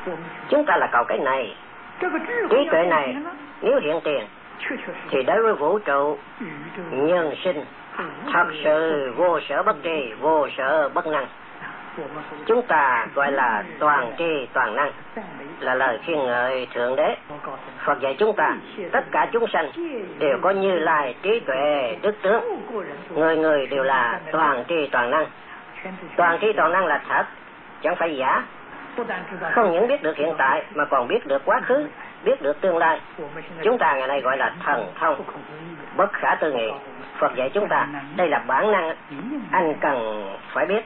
Chúng ta là cầu cái này. Trí tuệ này nếu hiện tiền thì đối với vũ trụ nhân sinh thật sự vô sở bất tri, vô sở bất năng. Chúng ta gọi là toàn tri toàn năng, là lời khen ngợi Thượng Đế. Phật dạy chúng ta tất cả chúng sanh đều có Như Lai trí tuệ đức tướng, người người đều là toàn tri toàn năng. Toàn tri toàn năng là thật, chẳng phải giả. Không những biết được hiện tại mà còn biết được quá khứ, biết được tương lai. Chúng ta ngày nay gọi là thần thông, bất khả tư nghị. Phật dạy chúng ta đây là bản năng, anh cần phải biết.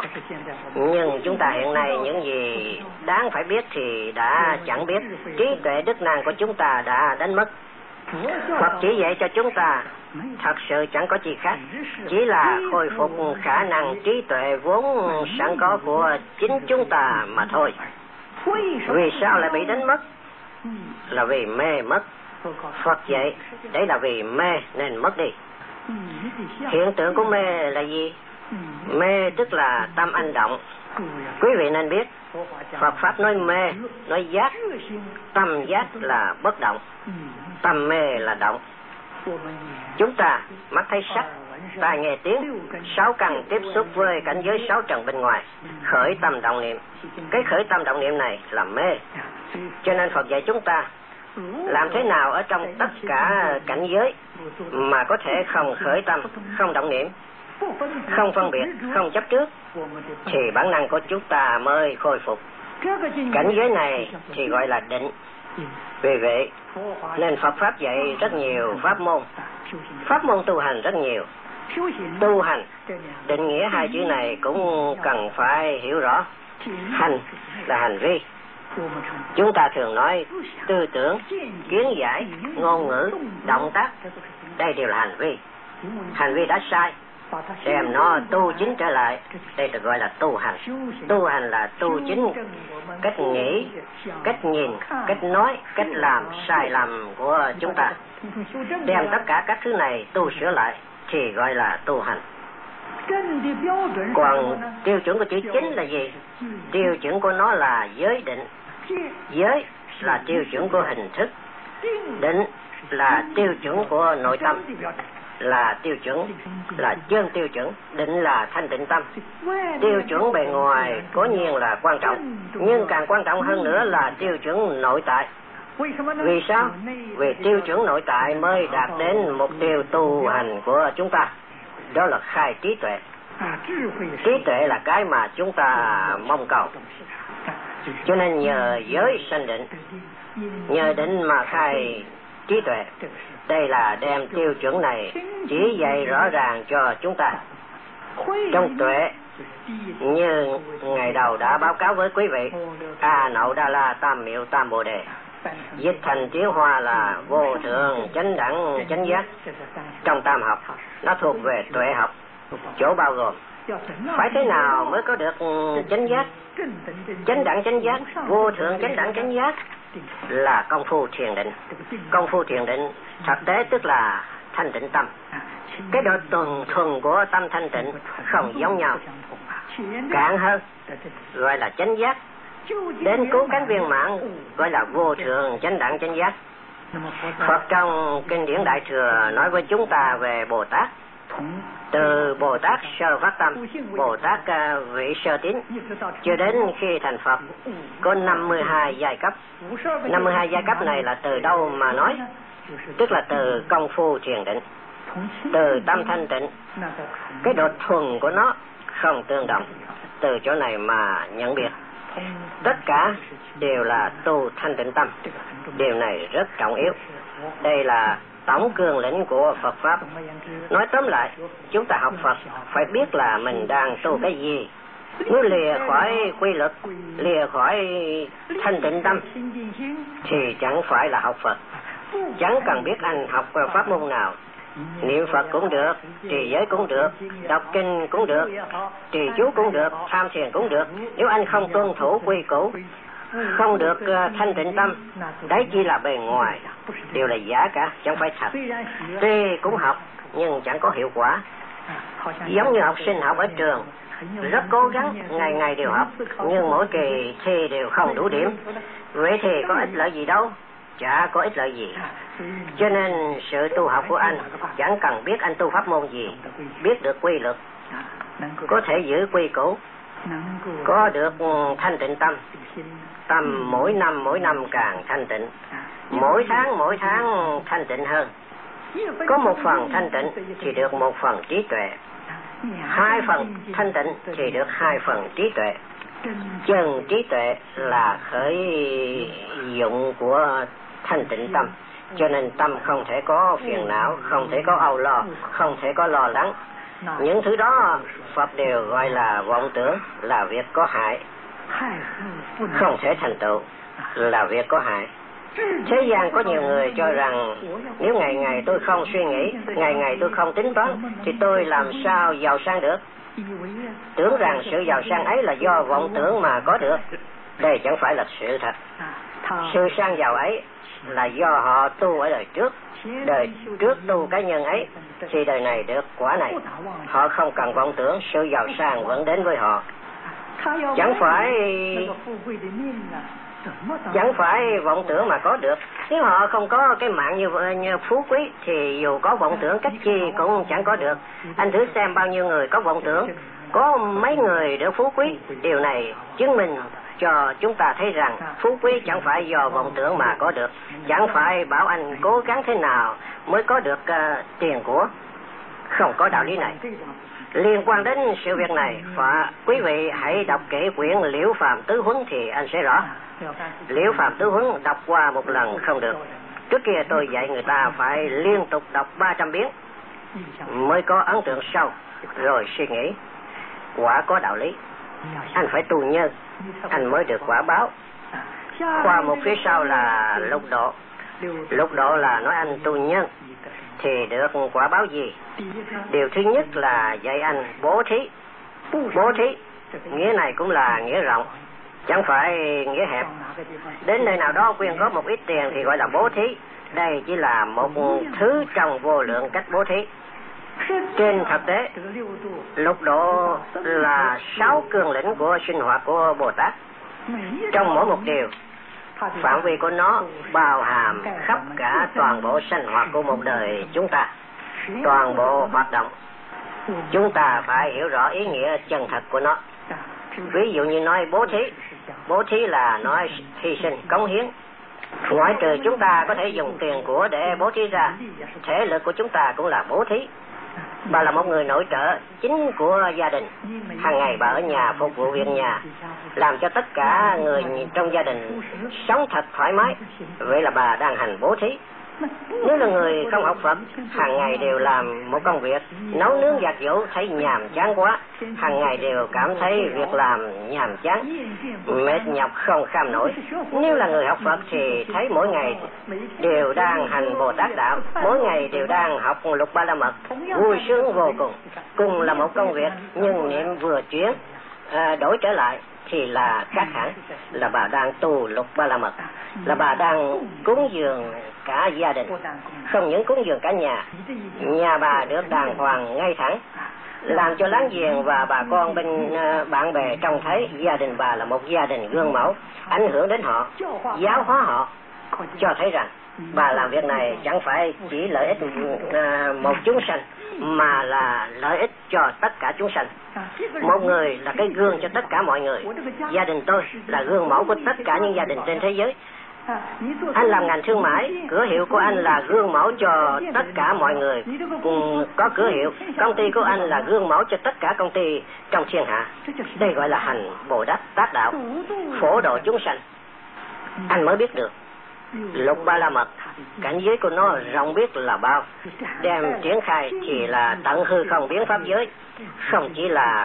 Nhưng chúng ta hiện nay những gì đáng phải biết thì đã chẳng biết. Trí tuệ đức năng của chúng ta đã đánh mất. Phật chỉ dạy cho chúng ta thật sự chẳng có gì khác, chỉ là khôi phục khả năng trí tuệ vốn sẵn có của chính chúng ta mà thôi. Vì sao lại bị đánh mất? Là vì mê mất. Phật dạy đấy là vì mê nên mất đi. Hiện tượng của mê là gì? Mê tức là tâm anh động. Quý vị nên biết Phật Pháp nói mê, nói giác. Tâm giác là bất động, tâm mê là động. Chúng ta mắt thấy sắc, tai nghe tiếng, 6 căn tiếp xúc với cảnh giới 6 trần bên ngoài, khởi tâm động niệm. Cái khởi tâm động niệm này là mê. Cho nên Phật dạy chúng ta làm thế nào ở trong tất cả cảnh giới mà có thể không khởi tâm, không động niệm, không phân biệt, không chấp trước, thì bản năng của chúng ta mới khôi phục. Cảnh giới này thì gọi là định. Vì vậy nên Phật Pháp dạy rất nhiều pháp môn. Pháp môn tu hành rất nhiều. Tu hành, định nghĩa hai chữ này cũng cần phải hiểu rõ. Hành là hành vi. Chúng ta thường nói tư tưởng, kiến giải, ngôn ngữ, động tác, đây đều là hành vi. Hành vi đã sai, đem nó tu chính trở lại, đây được gọi là tu hành. Tu hành là tu chính cách nghĩ, cách nhìn, cách nói, cách làm sai lầm của chúng ta. Đem tất cả các thứ này tu sửa lại thì gọi là tu hành. Còn tiêu chuẩn của chữ chính là gì? Tiêu chuẩn của nó là giới định. Giới là tiêu chuẩn của hình thức. Định là tiêu chuẩn của nội tâm, là tiêu chuẩn, là chân tiêu chuẩn. Định là thanh tịnh tâm. Tiêu chuẩn bề ngoài cố nhiên là quan trọng, nhưng càng quan trọng hơn nữa là tiêu chuẩn nội tại. Vì sao? Vì tiêu chuẩn nội tại mới đạt đến mục tiêu tu hành của chúng ta. Đó là khai trí tuệ. Trí tuệ là cái mà chúng ta mong cầu. Cho nên nhờ giới sanh định, nhờ định mà khai trí tuệ. Đây là đem tiêu chuẩn này chỉ dạy rõ ràng cho chúng ta. Trong tuệ, như ngày đầu đã báo cáo với quý vị, A Nậu Đa La Tam Miệu Tam Bồ Đề, dịch thành tiếng Hoa là vô thượng chánh đẳng chánh giác. Trong tam học, nó thuộc về tuệ học, chỗ bao gồm phải thế nào mới có được chánh giác, chánh đẳng chánh giác, vô thượng chánh đẳng chánh giác, là công phu thiền định. Công phu thiền định thực tế tức là thanh tịnh tâm. Cái độ tuần thuần của tâm thanh tịnh không giống nhau. Cạn hơn gọi là chánh giác, đến cứu cánh viên mãn gọi là vô thượng chánh đẳng chánh giác. Phật trong kinh điển Đại Thừa nói với chúng ta về Bồ Tát. Từ Bồ Tát sơ phát tâm, Bồ Tát vị sơ tín, cho đến khi thành Phật có 52 giai cấp. 52 giai cấp này là từ đâu mà nói? Tức là từ công phu thiền định, từ tâm thanh tịnh. Cái độ thuần của nó không tương đồng. Từ chỗ này mà nhận biết tất cả đều là tu thanh tịnh tâm. Điều này rất trọng yếu. Đây là tổng cương lĩnh của Phật Pháp. Nói tóm lại, chúng ta học Phật phải biết là mình đang tu cái gì. Nếu lìa khỏi quy luật, lìa khỏi thanh tịnh tâm thì chẳng phải là học Phật. Chẳng cần biết anh học pháp môn nào, niệm Phật cũng được, trì giới cũng được, đọc kinh cũng được, trì chú cũng được, tham thiền cũng được. Nếu anh không tuân thủ quy củ, không được thanh tịnh tâm, đấy chỉ là bề ngoài, đều là giả cả, chẳng phải thật. Tuy cũng học nhưng chẳng có hiệu quả. Giống như học sinh học ở trường, rất cố gắng, ngày ngày đều học, nhưng mỗi kỳ thi đều không đủ điểm. Vậy thì có ích lợi gì đâu, chả có ích lợi gì. Cho nên sự tu học của anh chẳng cần biết anh tu pháp môn gì, biết được quy luật, có thể giữ quy củ, có được thanh tịnh tâm. Tâm mỗi năm càng thanh tịnh, mỗi tháng thanh tịnh hơn. Có một phần thanh tịnh thì được một phần trí tuệ, 2 phần thanh tịnh thì được 2 phần trí tuệ. Chân trí tuệ là khởi dụng của thanh tịnh tâm, cho nên tâm không thể có phiền não, không thể có âu lo, không thể có lo lắng. Những thứ đó Phật đều gọi là vọng tưởng, là việc có hại, không thể thành tựu, là việc có hại. Thế gian có nhiều người cho rằng nếu ngày ngày tôi không suy nghĩ, ngày ngày tôi không tính toán, thì tôi làm sao giàu sang được. Tưởng rằng sự giàu sang ấy là do vọng tưởng mà có được. Đây chẳng phải là sự thật. Sự sang giàu ấy là do họ tu ở đời trước tu cái nhân ấy, thì đời này được quả này. Họ không cần vọng tưởng, sự giàu sang vẫn đến với họ. Chẳng phải vọng tưởng mà có được. Nếu họ không có cái mạng như phú quý thì dù có vọng tưởng cách chi cũng chẳng có được. Anh thử xem bao nhiêu người có vọng tưởng, có mấy người được phú quý. Điều này chứng minh cho chúng ta thấy rằng phú quý chẳng phải do vọng tưởng mà có được. Chẳng phải bảo anh cố gắng thế nào mới có được tiền của. Không có đạo lý này. Liên quan đến sự việc này, quý vị hãy đọc kỹ quyển Liễu Phàm Tứ Huấn thì anh sẽ rõ. Liễu Phàm Tứ Huấn đọc qua một lần không được. Trước kia tôi dạy người ta phải liên tục đọc 300 biến mới có ấn tượng sâu, rồi suy nghĩ. Quả có đạo lý. Anh phải tu nhân, anh mới được quả báo. Khoa một phía sau là lục độ. Lục độ là nói anh tu nhân thì được quả báo gì? Điều thứ nhất là dạy anh bố thí. Bố thí, nghĩa này cũng là nghĩa rộng, chẳng phải nghĩa hẹp. Đến nơi nào đó quyên góp một ít tiền thì gọi là bố thí. Đây chỉ là một thứ trong vô lượng cách bố thí. Trên thực tế, lục độ là 6 cương lĩnh của sinh hoạt của Bồ Tát. Trong mỗi một điều, phạm vi của nó bao hàm khắp cả toàn bộ sinh hoạt của một đời chúng ta, toàn bộ hoạt động. Chúng ta phải hiểu rõ ý nghĩa chân thật của nó. Ví dụ như nói bố thí là nói hy sinh, cống hiến. Ngoại trừ chúng ta có thể dùng tiền của để bố thí ra, thể lực của chúng ta cũng là bố thí. Bà là một người nội trợ chính của gia đình, hàng ngày bà ở nhà phục vụ việc nhà, làm cho tất cả người trong gia đình sống thật thoải mái. Vậy là bà đang hành bố thí. Nếu là người không học Phật, hàng ngày đều làm một công việc nấu nướng giặt giũ, thấy nhàm chán quá, hàng ngày đều cảm thấy việc làm nhàm chán, mệt nhọc không kham nổi. Nếu là người học Phật thì thấy mỗi ngày đều đang hành Bồ Tát đạo, mỗi ngày đều đang học Lục Ba La Mật, vui sướng vô cùng. Cùng là một công việc, nhưng niệm vừa chuyển đổi trở lại thì là khác hẳn. Là bà đang tu Lục Ba La Mật, là bà đang cúng dường cả gia đình. Không những cúng dường cả nhà bà được đàng hoàng ngay thẳng, làm cho láng giềng và bà con bên bạn bè trông thấy gia đình bà là một gia đình gương mẫu, ảnh hưởng đến họ, giáo hóa họ, cho thấy rằng bà làm việc này chẳng phải chỉ lợi ích một chúng sanh, mà là lợi ích cho tất cả chúng sanh. Một người là cái gương cho tất cả mọi người. Gia đình tôi là gương mẫu của tất cả những gia đình trên thế giới. Anh làm ngành thương mại, cửa hiệu của anh là gương mẫu cho tất cả mọi người cùng có cửa hiệu. Công ty của anh là gương mẫu cho tất cả công ty trong thiên hạ. Đây gọi là hành Bồ Tát đạo, phổ độ chúng sanh. Anh mới biết được Lục Ba La Mật, cảnh giới của nó rộng biết là bao. Đem triển khai thì là tận hư không biến pháp giới. Không chỉ là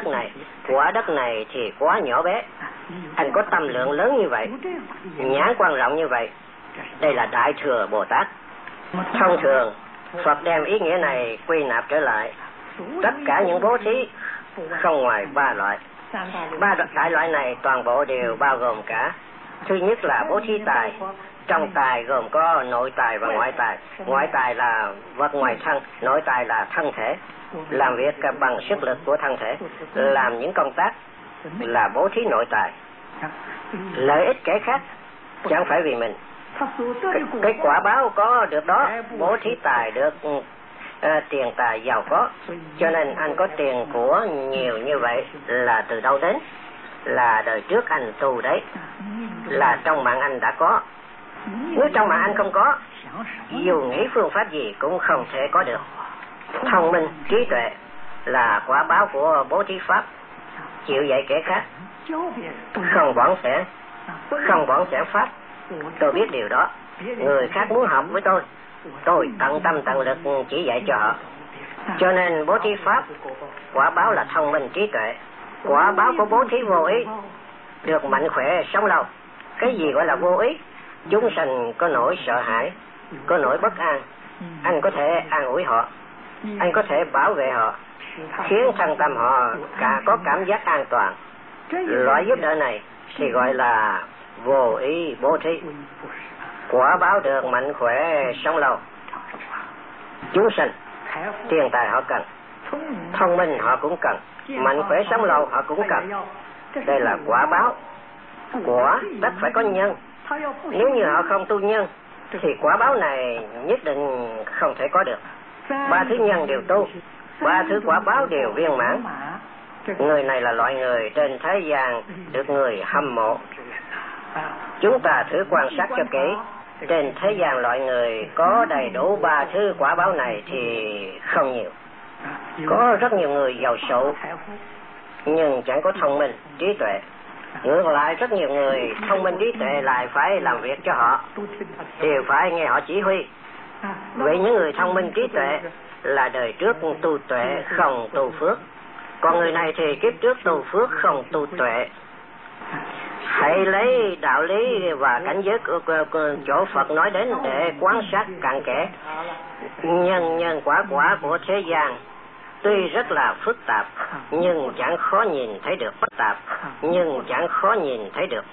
quả đất này thì quá nhỏ bé. Anh có tâm lượng lớn như vậy, nhãn quan rộng như vậy. Đây là Đại Thừa Bồ Tát. Thông thường Phật đem ý nghĩa này quy nạp trở lại. Tất cả những bố thí không ngoài 3 loại. 3 đại loại này toàn bộ đều bao gồm cả Thứ nhất là bố thí tài. Trong tài gồm có nội tài và ngoại tài. Ngoại tài là vật ngoài thân, nội tài là thân thể. Làm việc bằng sức lực của thân thể, làm những công tác là bố thí nội tài. Lợi ích kẻ khác chẳng phải vì mình. Cái quả báo có được đó, bố thí tài được tiền tài giàu có. Cho nên anh có tiền của nhiều như vậy là từ đâu đến? Là đời trước anh tu đấy, là trong mạng anh đã có. Nếu trong mạng anh không có, dù nghĩ phương pháp gì cũng không thể có được. Thông minh, trí tuệ là quả báo của bố thí pháp. Chịu dạy kẻ khác, không bỏng sẻ pháp. Tôi biết điều đó. Người khác muốn học với tôi tận tâm tận lực chỉ dạy cho họ. Cho nên bố thí pháp, quả báo là thông minh trí tuệ. Quả báo của bố thí vô ý, được mạnh khỏe sống lâu. Cái gì gọi là vô ý? Chúng sanh có nỗi sợ hãi, có nỗi bất an. Anh có thể an ủi họ, anh có thể bảo vệ họ, khiến thân tâm họ có cảm giác an toàn. Loại giúp đỡ này thì gọi là vô ý bố thí. Quả báo được mạnh khỏe sống lâu. Chúng sanh tiền tài họ cần, thông minh họ cũng cần, mạnh khỏe sống lâu họ cũng cần. Đây là quả báo. Quả tất phải có nhân. Nếu như họ không tu nhân thì quả báo này nhất định không thể có được. Ba thứ nhân đều tu, ba thứ quả báo đều viên mãn. Người này là loại người trên thế gian được người hâm mộ. Chúng ta thử quan sát cho kỹ. Trên thế gian loại người có đầy đủ ba thứ quả báo này thì không nhiều. Có rất nhiều người giàu sụ nhưng chẳng có thông minh, trí tuệ. Ngược lại rất nhiều người thông minh trí tuệ lại phải làm việc cho họ, đều phải nghe họ chỉ huy. Vậy những người thông minh trí tuệ là đời trước tu tuệ không tu phước. Còn người này thì kiếp trước tu phước không tu tuệ. Hãy lấy đạo lý và cảnh giới của chỗ Phật nói đến để quan sát cặn kẽ. Nhân quả của thế gian tuy rất là phức tạp nhưng chẳng khó nhìn thấy được phức tạp, nhưng chẳng khó nhìn thấy được